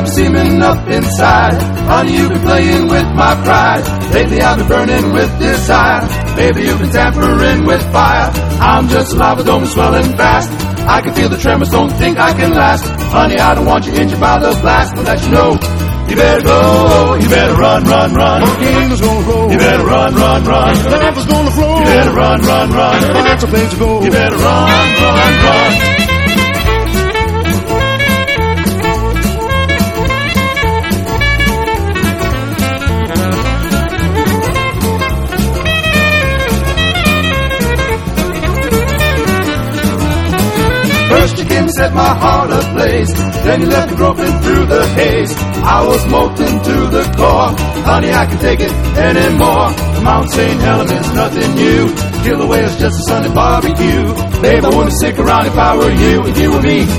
seeming up inside. Honey, you've been playing with my pride. Lately I've been burning with desire. Baby, you've been tampering with fire. I'm just a lava dome swelling fast. I can feel the tremors, don't think I can last. Honey, I don't want you injured by the blast, but let you know, you better go, you better run, run, run. Volcanoes gonna roll. You better run, run, run. Lava's gonna flow. You better run, run, run. That's a place to go. You better run, run, run. First you came and set my heart ablaze, then you left me groping through the haze. I was molten to the core. Honey, I can take it anymore. Mount St. Helena's nothing new. Kill away is just a Sunday barbecue. Babe, I wouldn't stick around if I were you. If you were me,